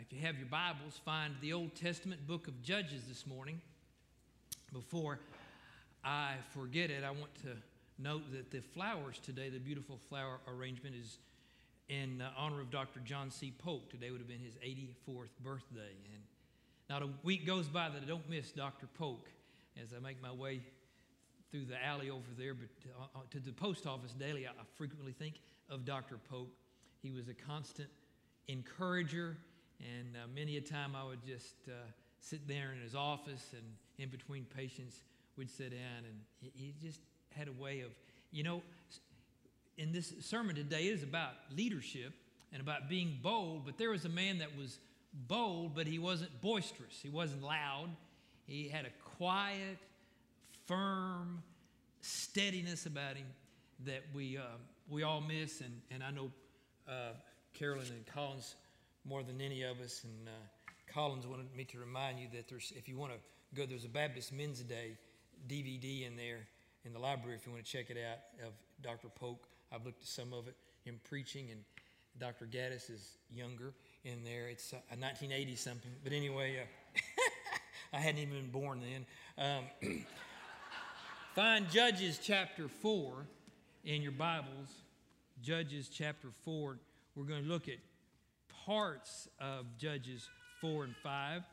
if you have your Bibles, find the Old Testament book of Judges this morning. Before I forget it, I want to note that the flowers today, the beautiful flower arrangement, is in honor of Dr. John C. Polk. Today would have been his 84th birthday. And not a week goes by that I don't miss Dr. Polk as I make my way through the alley over there. But to the post office daily, I frequently think of Dr. Polk. He was a constant encourager, and many a time I would just sit there in his office, and in between patients we'd sit down, and he just had a way of, in this sermon today is about leadership and about being bold, but there was a man that was bold, but he wasn't boisterous. He wasn't loud. He had a quiet, firm steadiness about him that we all miss, and I know Carolyn and Collins more than any of us, and Collins wanted me to remind you that if you want to go, there's a Baptist Men's Day DVD in there in the library if you want to check it out of Dr. Polk. I've looked at some of it in preaching, and Dr. Gaddis is younger in there. It's a 1980 something, but anyway, I hadn't even been born then. Find Judges chapter 4 in your Bibles. Judges chapter 4. We're going to look at parts of Judges 4 and 5.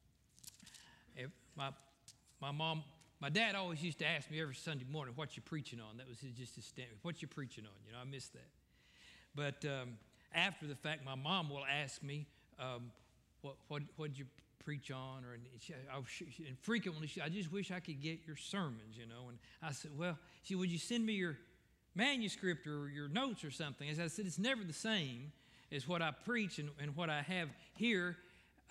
My dad always used to ask me every Sunday morning, "What you preaching on?" That was just his standard. "What you preaching on?" I missed that. But after the fact, my mom will ask me, "What did you preach on?" And frequently, I just wish I could get your sermons, And I said, "Well," "would you send me your manuscript or your notes or something?" As I said, it's never the same as what I preach and what I have here.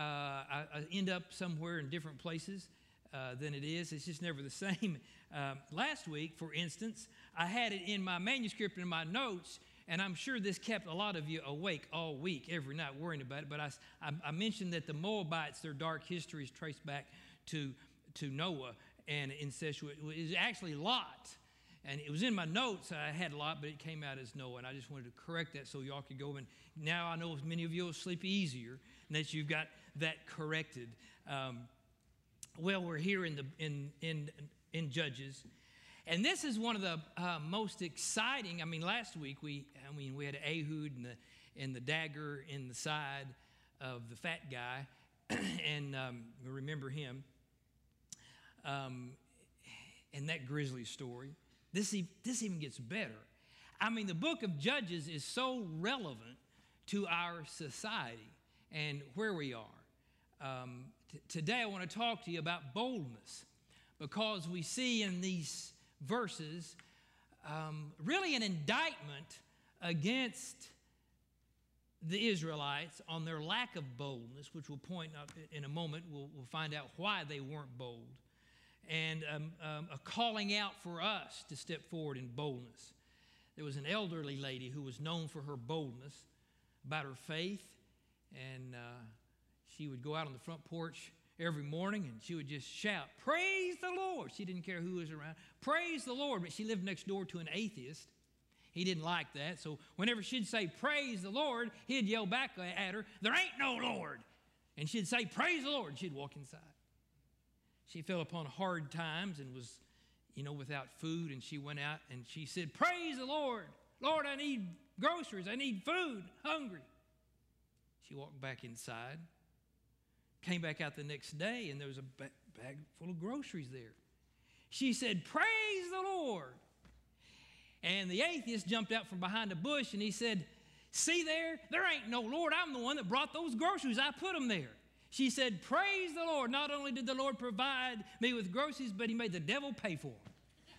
I end up somewhere in different places than it is. It's just never the same. Last week, for instance, I had it in my manuscript and in my notes, and I'm sure this kept a lot of you awake all week, every night, worrying about it. But I mentioned that the Moabites, their dark history is traced back to Noah and incestuous. It was actually Lot. And it was in my notes. I had Lot, but it came out as Noah. And I just wanted to correct that so y'all could go. And now I know many of you will sleep easier and that you've got that corrected. We're here in Judges, and this is one of the most exciting. Last week we had Ehud and the dagger in the side of the fat guy, and remember him, and that grisly story. This even gets better. The book of Judges is so relevant to our society and where we are. Today I want to talk to you about boldness, because we see in these verses really an indictment against the Israelites on their lack of boldness, which we'll point out in a moment. We'll find out why they weren't bold. And a calling out for us to step forward in boldness. There was an elderly lady who was known for her boldness about her faith, and she would go out on the front porch every morning and she would just shout, "Praise the Lord." She didn't care who was around. "Praise the Lord." But she lived next door to an atheist. He didn't like that, so whenever she'd say, "Praise the Lord," he'd yell back at her, "There ain't no Lord." And she'd say, "Praise the Lord," and she'd walk inside. She fell upon hard times and was, without food, and she went out and she said, "Praise the Lord. Lord, I need groceries. I need food. Hungry." She walked back inside, came back out the next day, and there was a bag full of groceries there. She said, "Praise the Lord." And the atheist jumped out from behind a bush and he said, "See there? There ain't no Lord. I'm the one that brought those groceries. I put them there." She said, "Praise the Lord. Not only did the Lord provide me with groceries, but he made the devil pay for them."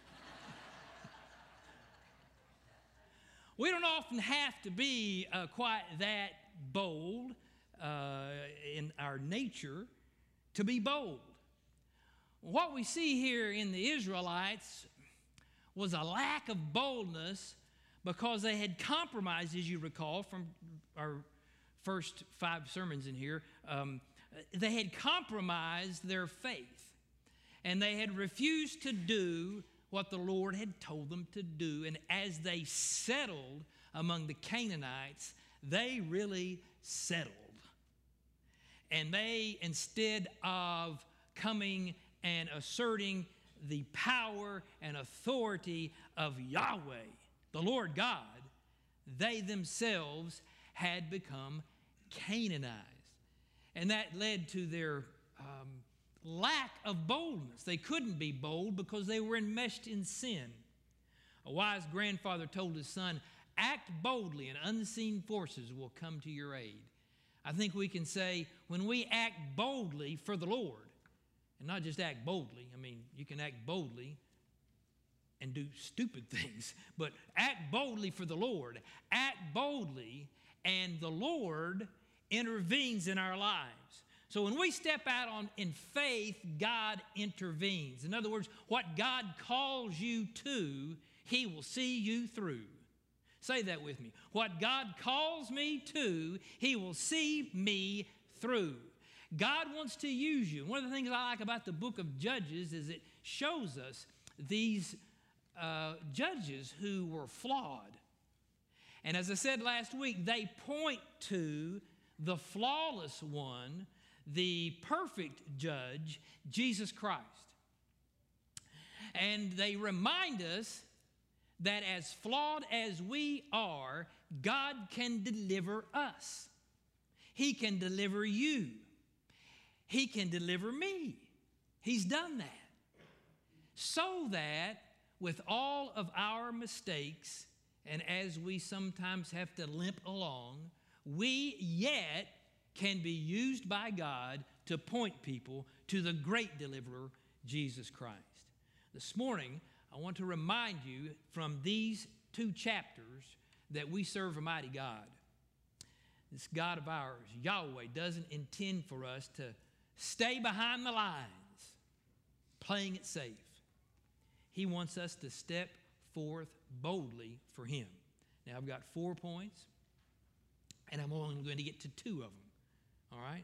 We don't often have to be quite that bold in our nature to be bold. What we see here in the Israelites was a lack of boldness because they had compromised, as you recall from our first 5 sermons in here. They had compromised their faith, and they had refused to do what the Lord had told them to do. And as they settled among the Canaanites, they really settled. And they, instead of coming and asserting the power and authority of Yahweh, the Lord God, they themselves had become Canaanized. And that led to their lack of boldness. They couldn't be bold because they were enmeshed in sin. A wise grandfather told his son, act boldly and unseen forces will come to your aid. I think we can say when we act boldly for the Lord, and not just act boldly, I mean, you can act boldly and do stupid things, but act boldly for the Lord. Act boldly, and the Lord intervenes in our lives. So when we step out in faith, God intervenes. In other words, what God calls you to, He will see you through. Say that with me. What God calls me to, He will see me through. God wants to use you. One of the things I like about the book of Judges is it shows us these judges who were flawed. And as I said last week, they point to the flawless one, the perfect judge, Jesus Christ. And they remind us that as flawed as we are, God can deliver us. He can deliver you. He can deliver me. He's done that. So that with all of our mistakes, and as we sometimes have to limp along, we yet can be used by God to point people to the great deliverer, Jesus Christ. This morning, I want to remind you from these two chapters that we serve a mighty God. This God of ours, Yahweh, doesn't intend for us to stay behind the lines, playing it safe. He wants us to step forth boldly for Him. Now, I've got 4 points, and I'm only going to get to 2 of them. All right?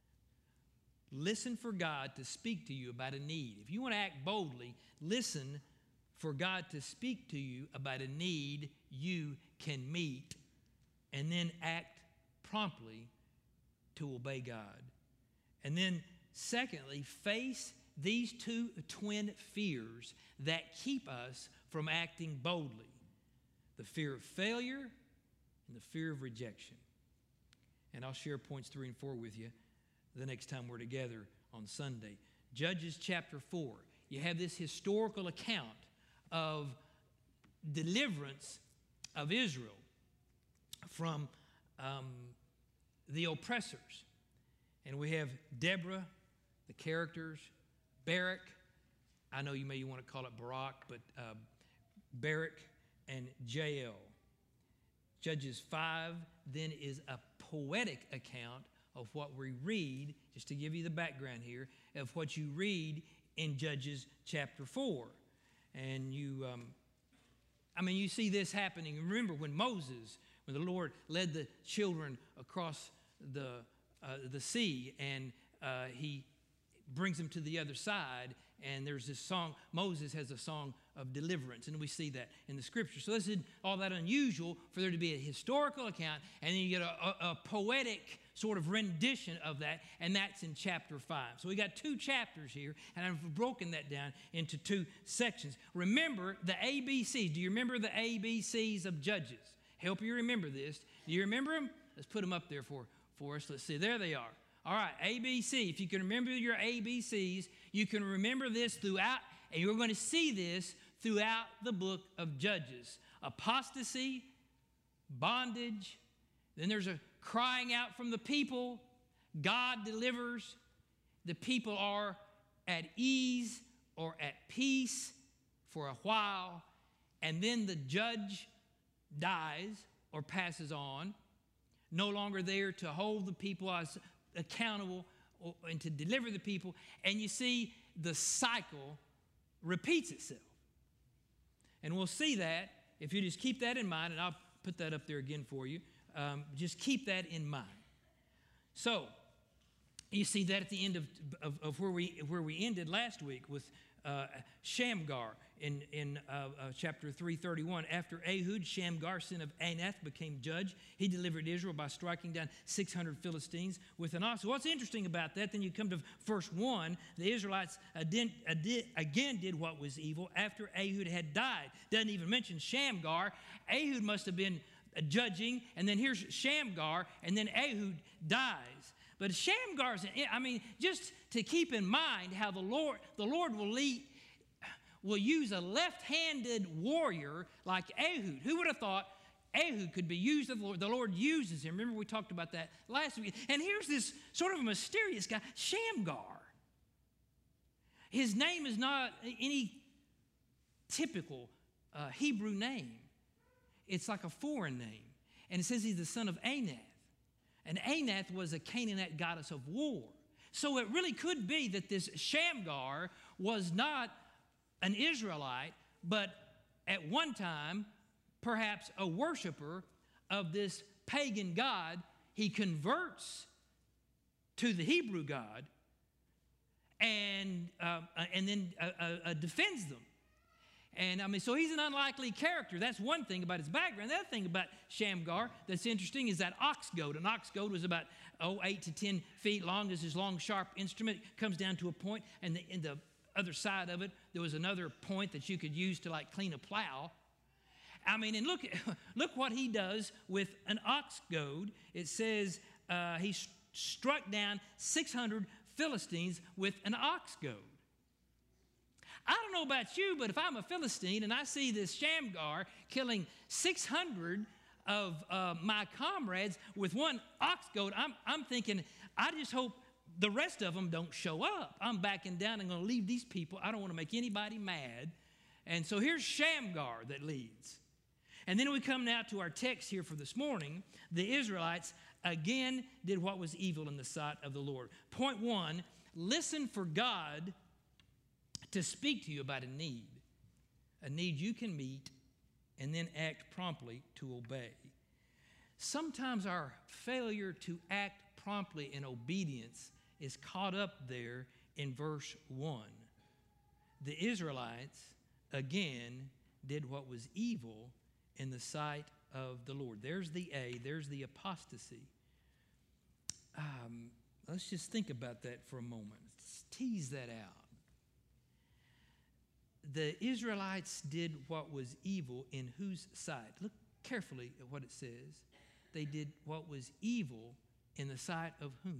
Listen for God to speak to you about a need. If you want to act boldly, listen for God to speak to you about a need you can meet, and then act promptly to obey God. And then, secondly, face these 2 twin fears that keep us from acting boldly: the fear of failure and the fear of rejection. And I'll share points 3 and 4 with you the next time we're together on Sunday. Judges chapter 4. You have this historical account of deliverance of Israel from the oppressors. And we have Deborah, the characters, Barak, I know you may want to call it Barak, but Barak and Jael. Judges 5 then is a poetic account of what we read, just to give you the background here, of what you read in Judges chapter 4. And you see this happening. Remember when the Lord led the children across the sea, and He brings them to the other side, and there's this song, Moses has a song of deliverance, and we see that in the scripture. So this isn't all that unusual for there to be a historical account, and then you get a poetic sort of rendition of that, and that's in chapter 5. So we got 2 chapters here, and I've broken that down into 2 sections. Remember the ABCs. Do you remember the ABCs of Judges? Help you remember this. Do you remember them? Let's put them up there for us. Let's see. There they are. All right, ABC. If you can remember your ABCs, you can remember this throughout, and you're going to see this throughout the book of Judges. Apostasy, bondage, then there's a crying out from the people. God delivers. The people are at ease or at peace for a while, and then the judge dies or passes on, no longer there to hold the people as accountable and to deliver the people. And you see the cycle repeats itself. And we'll see that if you just keep that in mind, and I'll put that up there again for you. Just keep that in mind. So you see that at the end of where we ended last week with Shamgar in chapter 3:31. After Ehud, Shamgar, son of Anath, became judge, he delivered Israel by striking down 600 Philistines with an ox. So what's interesting about that, then you come to verse 1, the Israelites again did what was evil after Ehud had died. Doesn't even mention Shamgar. Ehud must have been judging, and then here's Shamgar, and then Ehud dies. But Shamgar's, just to keep in mind how the Lord will use a left-handed warrior like Ehud. Who would have thought Ehud could be used of the Lord? The Lord uses him. Remember we talked about that last week. And here's this sort of a mysterious guy, Shamgar. His name is not any typical Hebrew name. It's like a foreign name. And it says he's the son of Anath. And Anath was a Canaanite goddess of war. So it really could be that this Shamgar was not an Israelite, but at one time, perhaps a worshiper of this pagan god. He converts to the Hebrew God and then defends them. And so he's an unlikely character. That's one thing about his background. The other thing about Shamgar that's interesting is that ox goad. An ox goad was about 8 to 10 feet long. This is long, sharp instrument. It comes down to a point, and in the other side of it, there was another point that you could use to like clean a plow. And look what he does with an ox goad. It says he struck down 600 Philistines with an ox goad. I don't know about you, but if I'm a Philistine and I see this Shamgar killing 600 of my comrades with one ox goad, I'm thinking, I just hope the rest of them don't show up. I'm backing down and going to leave these people. I don't want to make anybody mad. And so here's Shamgar that leads. And then we come now to our text here for this morning. The Israelites again did what was evil in the sight of the Lord. Point 1, listen for God to speak to you about a need you can meet, and then act promptly to obey. Sometimes our failure to act promptly in obedience is caught up there in verse 1. The Israelites, again, did what was evil in the sight of the Lord. There's the A, there's the apostasy. Let's just think about that for a moment. Let's tease that out. The Israelites did what was evil in whose sight? Look carefully at what it says. They did what was evil in the sight of whom?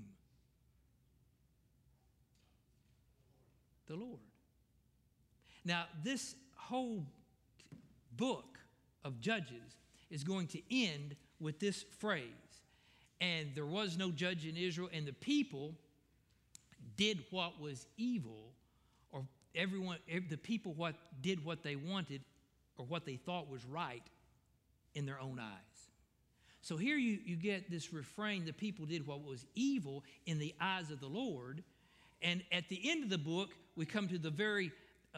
The Lord. Now, this whole book of Judges is going to end with this phrase. And there was no judge in Israel, and the people did what was evil, or the people did what they wanted or what they thought was right in their own eyes. So here you get this refrain, the people did what was evil in the eyes of the Lord. And at the end of the book, we come to the very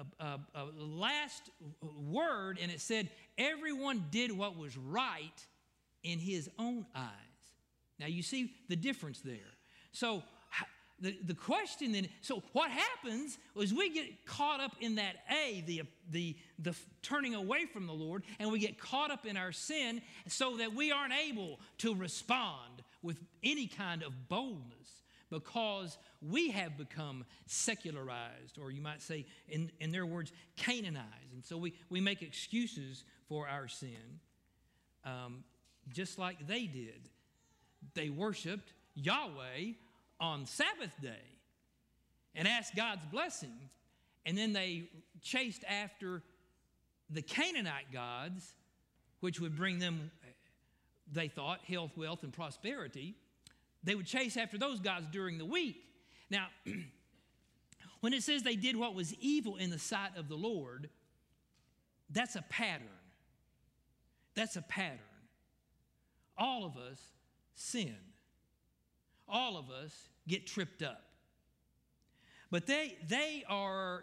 last word, and it said, everyone did what was right in his own eyes. Now you see the difference there. So the question then, so what happens is we get caught up in that A, the turning away from the Lord, and we get caught up in our sin so that we aren't able to respond with any kind of boldness because we have become secularized, or you might say, in their words, Canaanized. And so we make excuses for our sin, just like they did. They worshiped Yahweh on Sabbath day and asked God's blessing, and then they chased after the Canaanite gods, which would bring them, they thought, health, wealth, and prosperity. They would chase after those gods during the week. Now, when it says they did what was evil in the sight of the Lord, that's a pattern. That's a pattern. All of us sin. All of us get tripped up. But they are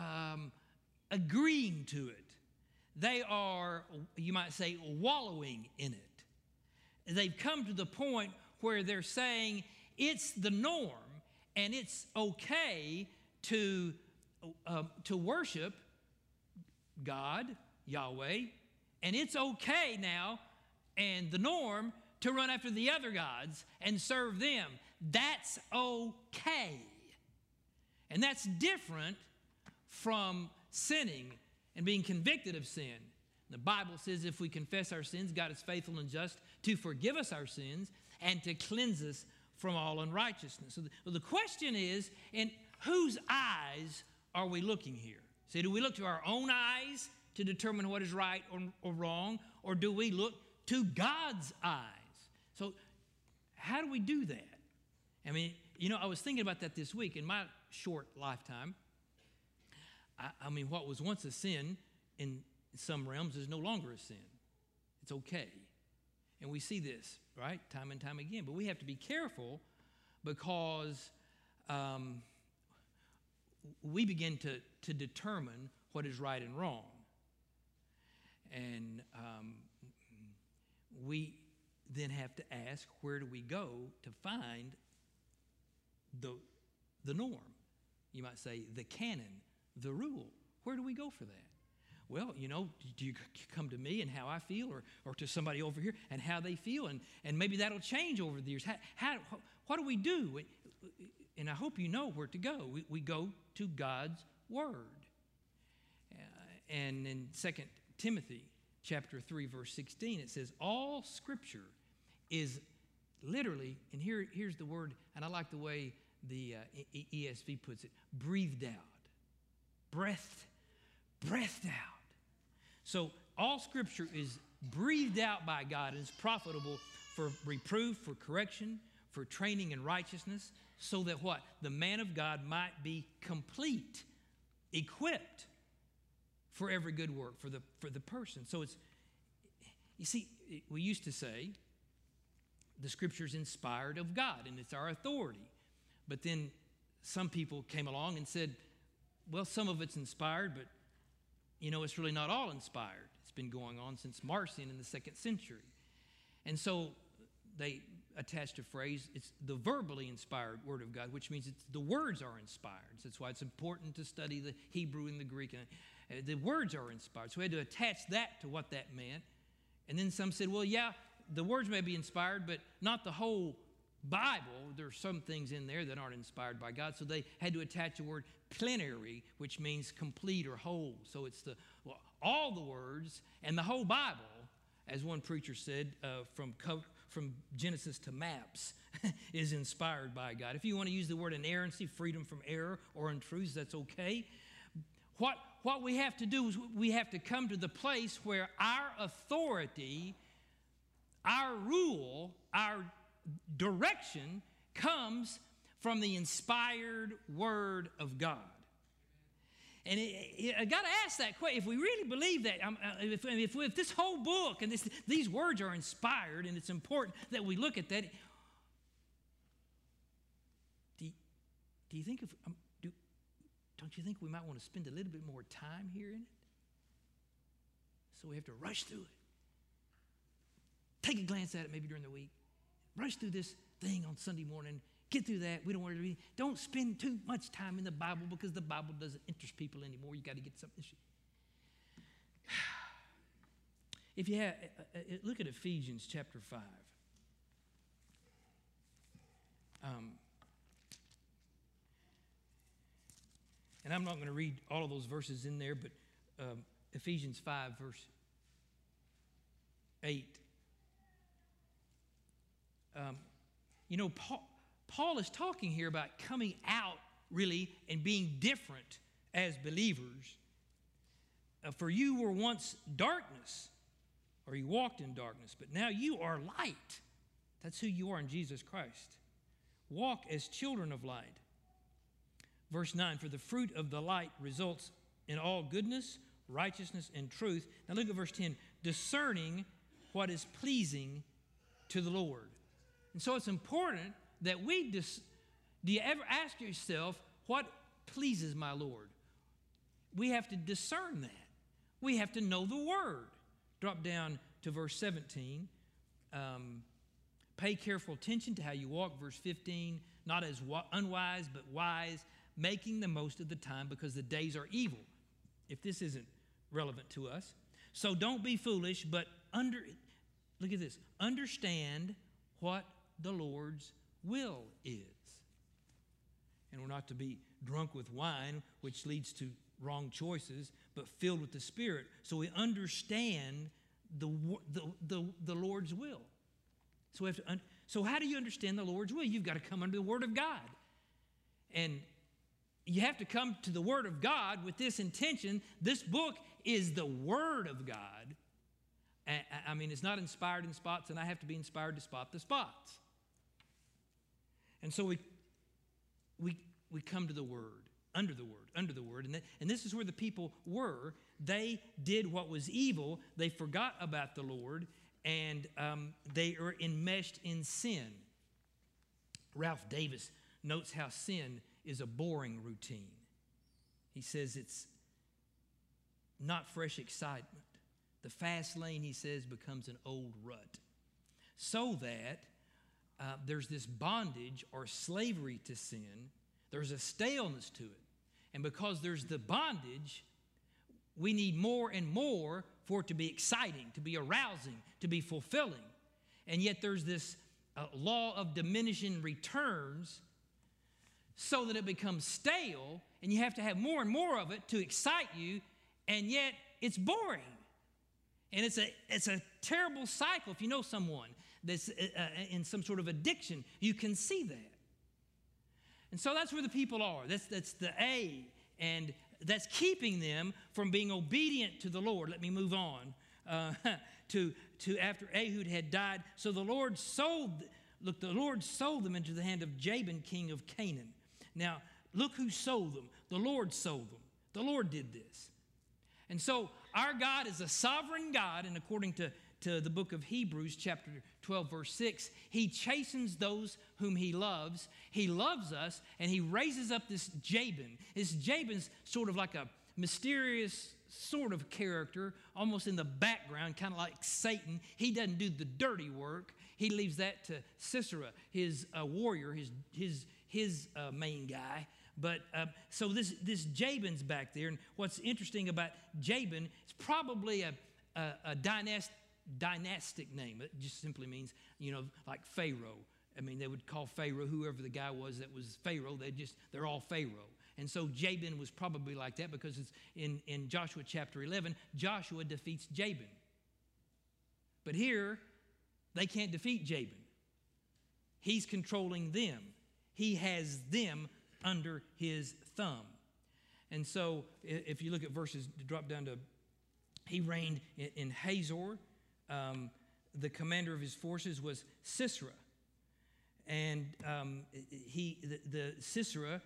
agreeing to it. They are, you might say, wallowing in it. They've come to the point where they're saying it's the norm and it's okay to worship God, Yahweh, and it's okay now and the norm to run after the other gods and serve them. That's okay. And that's different from sinning and being convicted of sin. The Bible says if we confess our sins, God is faithful and just to forgive us our sins and to cleanse us from all unrighteousness. So the question is, in whose eyes are we looking here? See, do we look to our own eyes to determine what is right or wrong, or do we look to God's eyes? So how do we do that? I mean, I was thinking about that this week. In my short lifetime, I mean, what was once a sin in some realms is no longer a sin. It's okay. And we see this, right, time and time again. But we have to be careful because we begin to determine what is right and wrong. And we then have to ask, where do we go to find the norm? You might say the canon, the rule. Where do we go for that? Well, do you come to me and how I feel, or to somebody over here and how they feel, and maybe that'll change over the years. What do we do? And I hope you know where to go. We go to God's Word. And in 2 Timothy chapter 3, verse 16, it says, all Scripture is literally, and here's the word, and I like the way the ESV puts it, breathed out. Breathed out. So all Scripture is breathed out by God and is profitable for reproof, for correction, for training in righteousness, so that what? The man of God might be complete, equipped for every good work, for the person. So it's, you see, we used to say the Scripture's inspired of God and it's our authority. But then some people came along and said, well, some of it's inspired, but it's really not all inspired. It's been going on since Marcion in the 2nd century. And so they attached a phrase, it's the verbally inspired Word of God, which means the words are inspired. So that's why it's important to study the Hebrew and the Greek. And the words are inspired. So we had to attach that to what that meant. And then some said, well, yeah, the words may be inspired, but not the whole Bible. There are some things in there that aren't inspired by God. So they had to attach the word plenary, which means complete or whole. So it's all the words and the whole Bible, as one preacher said, from Genesis to maps, is inspired by God. If you want to use the word inerrancy, freedom from error or untruths, that's okay. What we have to do is we have to come to the place where our authority, our rule, our direction comes from the inspired Word of God. And I got to ask that question. If we really believe that, if this whole book and these words are inspired, and it's important that we look at that, do you think don't you think we might want to spend a little bit more time here in it? So we have to rush through it. Take a glance at it maybe during the week. Rush through this thing on Sunday morning. Get through that. We don't want to read. Don't spend too much time in the Bible because the Bible doesn't interest people anymore. You got to get something. If you have, look at Ephesians chapter 5. And I'm not going to read all of those verses in there, but Ephesians 5, verse 8. Paul is talking here about coming out, really, and being different as believers. For you were once darkness, or you walked in darkness, but now you are light. That's who you are in Jesus Christ. Walk as children of light. Verse 9, for the fruit of the light results in all goodness, righteousness, and truth. Now look at verse 10, discerning what is pleasing to the Lord. And so it's important that do you ever ask yourself, what pleases my Lord? We have to discern that. We have to know the Word. Drop down to verse 17. Pay careful attention to how you walk. Verse 15, not as unwise, but wise, making the most of the time because the days are evil. If this isn't relevant to us. So don't be foolish, but look at this. Understand what the Lord's will is. And we're not to be drunk with wine, which leads to wrong choices, but filled with the Spirit. So we understand the Lord's will. So how do you understand the Lord's will? You've got to come under the Word of God. And you have to come to the Word of God with this intention. This book is the Word of God. I mean, it's not inspired in spots, and I have to be inspired to spot the spots. And so we come to the Word, under the Word. And this is where the people were. They did what was evil. They forgot about the Lord, and they are enmeshed in sin. Ralph Davis notes how sin is a boring routine. He says it's not fresh excitement. The fast lane, he says, becomes an old rut. So that there's this bondage or slavery to sin. There's a staleness to it. And because there's the bondage, we need more and more for it to be exciting, to be arousing, to be fulfilling. And yet there's this law of diminishing returns, so that it becomes stale, and you have to have more and more of it to excite you, and yet it's boring. And it's a terrible cycle. If you know someone that's in some sort of addiction, you can see that. And so that's where the people are. That's the A, and that's keeping them from being obedient to the Lord. Let me move on to after Ehud had died. So the Lord sold them into the hand of Jabin, king of Canaan. Now, look who sold them. The Lord sold them. The Lord did this. And so our God is a sovereign God, and according to the book of Hebrews, chapter 12, verse 6, he chastens those whom he loves. He loves us, and he raises up this Jabin. This Jabin's sort of like a mysterious sort of character, almost in the background, kind of like Satan. He doesn't do the dirty work. He leaves that to Sisera, his warrior, his main guy. But so this Jabin's back there, and what's interesting about Jabin, it's probably a dynastic name. It just simply means, like Pharaoh. I mean, they would call Pharaoh whoever the guy was that was Pharaoh. They're all Pharaoh. And so Jabin was probably like that, because it's in Joshua chapter 11, Joshua defeats Jabin. But here, they can't defeat Jabin. He's controlling them. He has them under his thumb. And so if you look at verses, drop down to, he reigned in Hazor. The commander of his forces was Sisera. And the Sisera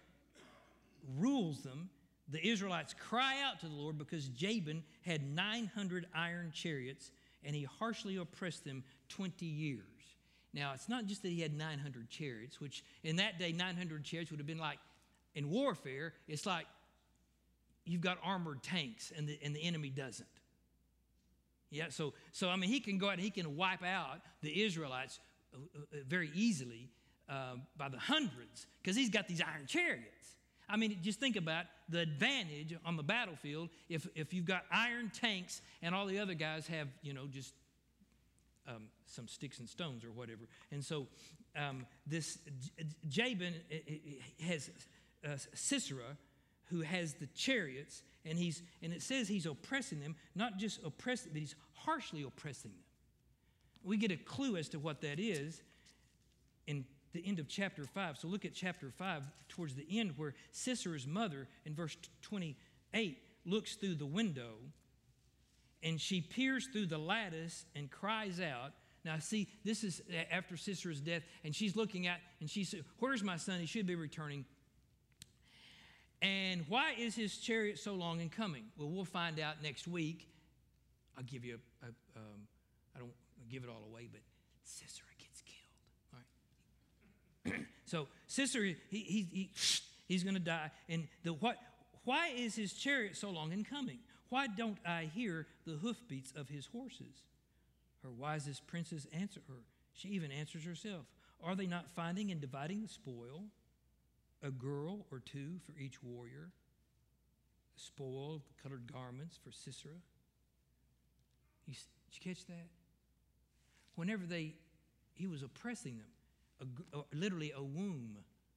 rules them. The Israelites cry out to the Lord because Jabin had 900 iron chariots, and he harshly oppressed them 20 years. Now, it's not just that he had 900 chariots, which in that day, 900 chariots would have been like, in warfare, it's like you've got armored tanks and the enemy doesn't. Yeah, so I mean, he can go out and he can wipe out the Israelites very easily by the hundreds, because he's got these iron chariots. I mean, just think about the advantage on the battlefield if you've got iron tanks and all the other guys have, just some sticks and stones or whatever. And so this Jabin has Sisera, who has the chariots, and it says he's oppressing them, not just oppressing, but he's harshly oppressing them. We get a clue as to what that is in the end of chapter 5. So look at chapter 5 towards the end, where Sisera's mother, in verse 28, looks through the window, and she peers through the lattice and cries out. Now, see, this is after Sisera's death, and she's looking at, and she said, "Where's my son? He should be returning. And why is his chariot so long in coming?" Well, we'll find out next week. I'll give you I don't give it all away, but Sisera gets killed. All right. So Sisera, he's going to die. And why is his chariot so long in coming? Why don't I hear the hoofbeats of his horses? Her wisest princes answer her. She even answers herself. Are they not finding and dividing the spoil? A girl or two for each warrior. spoil, the colored garments for Sisera. Did you catch that? Whenever he was oppressing them, literally a womb,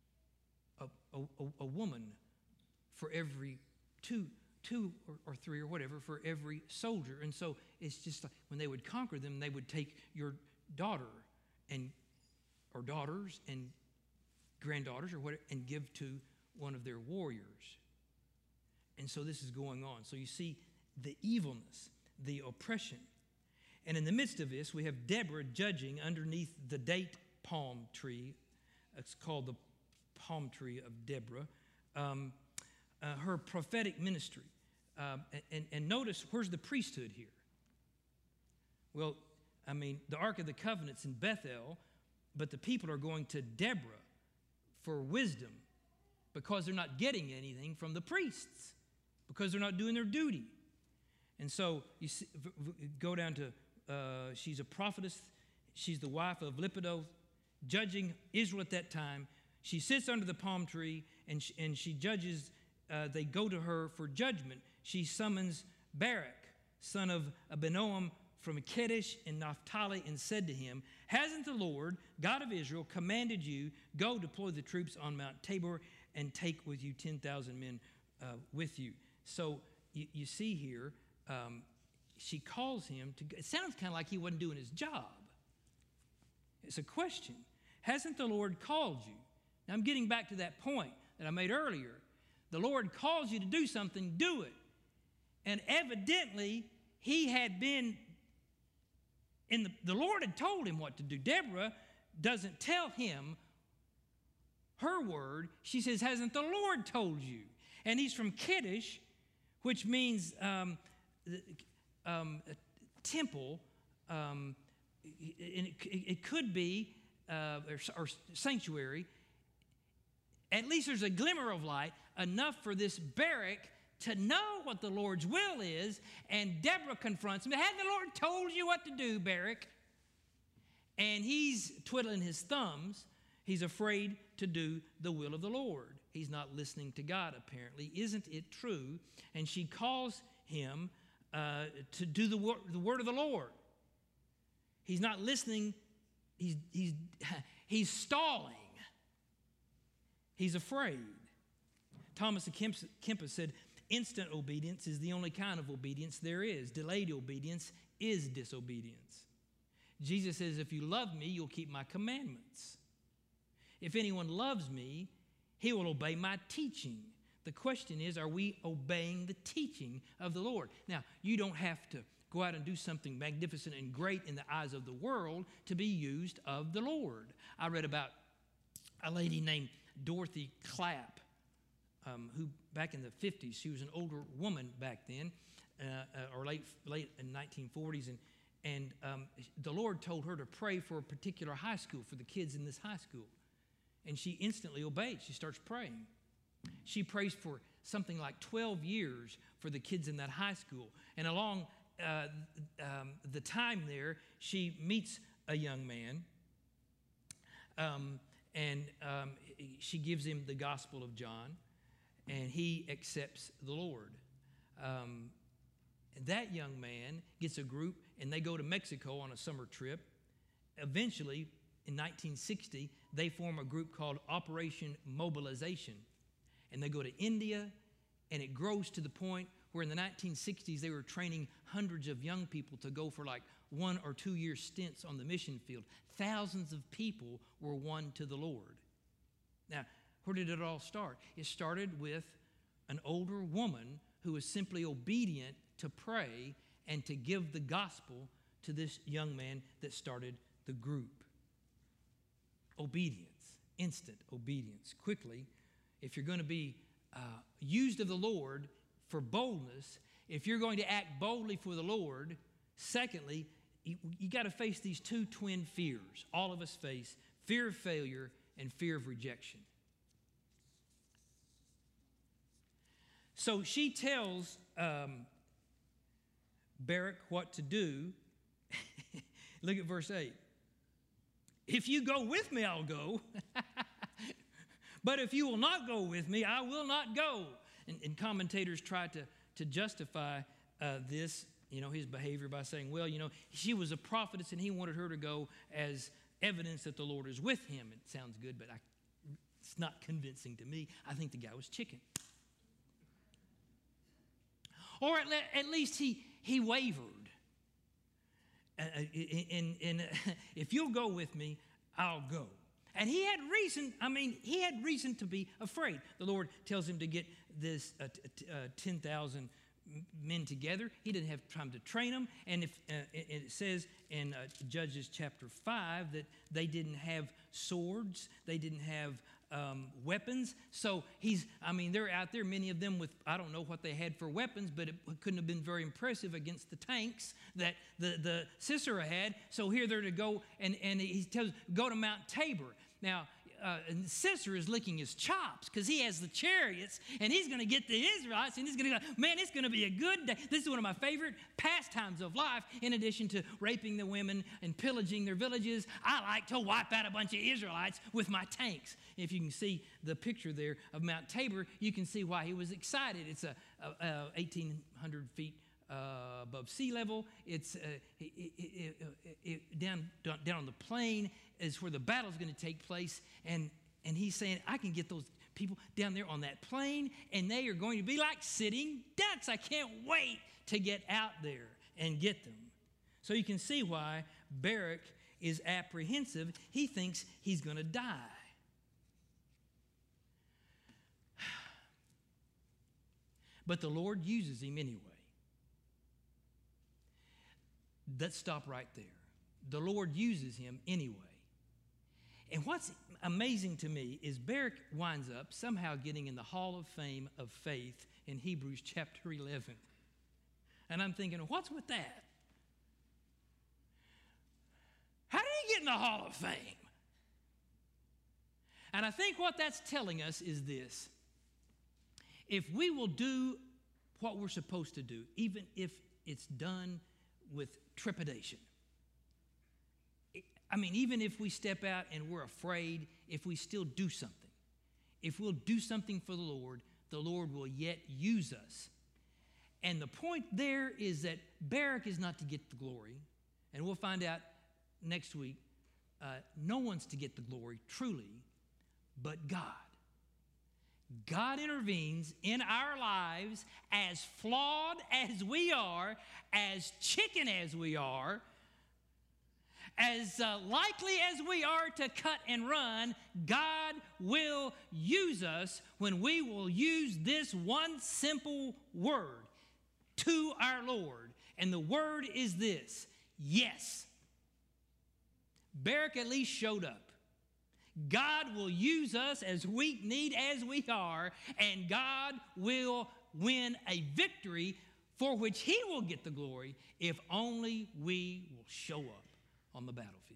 a woman for every two or three or whatever for every soldier. And so it's just like when they would conquer them, they would take your daughter or daughters and granddaughters or whatever and give to one of their warriors. And so this is going on. So you see the evilness, the oppression. And in the midst of this, we have Deborah judging underneath the date palm tree. It's called the palm tree of Deborah. Her prophetic ministry. And notice, where's the priesthood here? Well, I mean, the Ark of the Covenant's in Bethel, but the people are going to Deborah for wisdom because they're not getting anything from the priests, because they're not doing their duty. And so you see, go down to, she's a prophetess. She's the wife of Leppidoth, judging Israel at that time. She sits under the palm tree, and she judges. They go to her for judgment. She summons Barak, son of Abinoam, from Kedesh in Naphtali, and said to him, "Hasn't the Lord, God of Israel, commanded you, go deploy the troops on Mount Tabor and take with you 10,000 men with you?" So you see here, she calls him to. It sounds kind of like he wasn't doing his job. It's a question. Hasn't the Lord called you? Now I'm getting back to that point that I made earlier. The Lord calls you to do something, do it. And evidently, he had been, the Lord had told him what to do. Deborah doesn't tell him her word. She says, "Hasn't the Lord told you?" And he's from Kedesh, which means temple. It could be, or sanctuary. At least there's a glimmer of light, enough for this Barak to know what the Lord's will is, and Deborah confronts him. "Hadn't the Lord told you what to do, Barak?" And he's twiddling his thumbs. He's afraid to do the will of the Lord. He's not listening to God, apparently. Isn't it true? And she calls him to do the word of the Lord. He's not listening. He's stalling. He's afraid. Thomas à Kempis said, "Instant obedience is the only kind of obedience there is. Delayed obedience is disobedience." Jesus says, "If you love me, you'll keep my commandments. If anyone loves me, he will obey my teaching." The question is, are we obeying the teaching of the Lord? Now, you don't have to go out and do something magnificent and great in the eyes of the world to be used of the Lord. I read about a lady named Dorothy Clapp, who back in the 50s, she was an older woman back then, or late in 1940s, and the Lord told her to pray for a particular high school, for the kids in this high school. And she instantly obeyed. She starts praying. She prays for something like 12 years for the kids in that high school. And along the time there, she meets a young man, and she gives him the Gospel of John, and he accepts the Lord. That young man gets a group, and they go to Mexico on a summer trip. Eventually, in 1960, they form a group called Operation Mobilization, and they go to India, and it grows to the point where in the 1960s, they were training hundreds of young people to go for like 1 or 2 year stints on the mission field. Thousands of people were won to the Lord. Now, where did it all start? It started with an older woman who was simply obedient to pray and to give the gospel to this young man that started the group. Obedience, instant obedience. Quickly, if you're going to be used of the Lord for boldness, if you're going to act boldly for the Lord, secondly, you got to face these two twin fears. All of us face fear of failure and fear of rejection. So she tells Barak what to do. Look at verse 8. "If you go with me, I'll go. But if you will not go with me, I will not go." And commentators try to justify this, his behavior by saying, well, she was a prophetess and he wanted her to go as evidence that the Lord is with him. It sounds good, but it's not convincing to me. I think the guy was chicken. Or at least he wavered. And if you'll go with me, I'll go. And he had reason to be afraid. The Lord tells him to get this 10,000 men together. He didn't have time to train them. And it says in Judges chapter 5 that they didn't have swords. They didn't have weapons. So they're out there, many of them with, I don't know what they had for weapons, but it couldn't have been very impressive against the tanks that the Sisera had. So here they're to go, and he tells, go to Mount Tabor. Now, and Sisera is licking his chops because he has the chariots, and he's going to get the Israelites, and he's going to go, man, it's going to be a good day. This is one of my favorite pastimes of life, in addition to raping the women and pillaging their villages. I like to wipe out a bunch of Israelites with my tanks. If you can see the picture there of Mount Tabor, you can see why he was excited. It's 1,800 feet above sea level. It's down on the plain is where the battle's going to take place. And he's saying, I can get those people down there on that plain, and they are going to be like sitting ducks. I can't wait to get out there and get them. So you can see why Barak is apprehensive. He thinks he's going to die. But the Lord uses him anyway. Let's stop right there. The Lord uses him anyway. And what's amazing to me is Barak winds up somehow getting in the Hall of Fame of Faith in Hebrews chapter 11. And I'm thinking, what's with that? How did he get in the Hall of Fame? And I think what that's telling us is this. If we will do what we're supposed to do, even if it's done with trepidation, even if we step out and we're afraid, if we still do something, if we'll do something for the Lord will yet use us. And the point there is that Barak is not to get the glory, and we'll find out next week, no one's to get the glory truly, but God. God intervenes in our lives, as flawed as we are, as chicken as we are, as likely as we are to cut and run. God will use us when we will use this one simple word to our Lord. And the word is this: yes. Barak at least showed up. God will use us as weak-kneed as we are, and God will win a victory for which he will get the glory if only we will show up on the battlefield.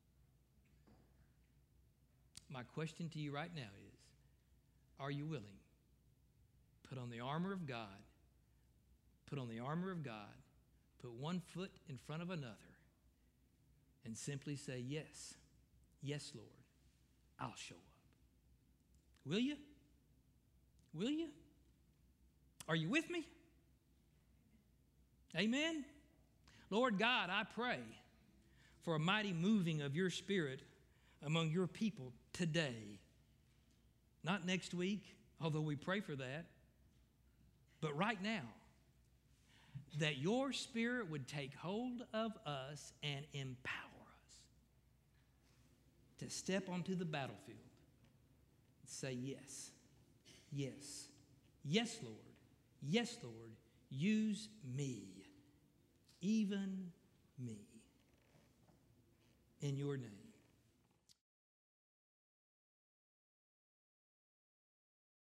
My question to you right now is, are you willing? Put on the armor of God. Put on the armor of God. Put one foot in front of another and simply say, yes, yes, Lord, I'll show up. Will you? Will you? Are you with me? Amen. Lord God, I pray for a mighty moving of your Spirit among your people today. Not next week, although we pray for that, but right now. That your Spirit would take hold of us and empower us to step onto the battlefield and say, yes, yes, yes, Lord, yes, Lord, use me, even me, in your name.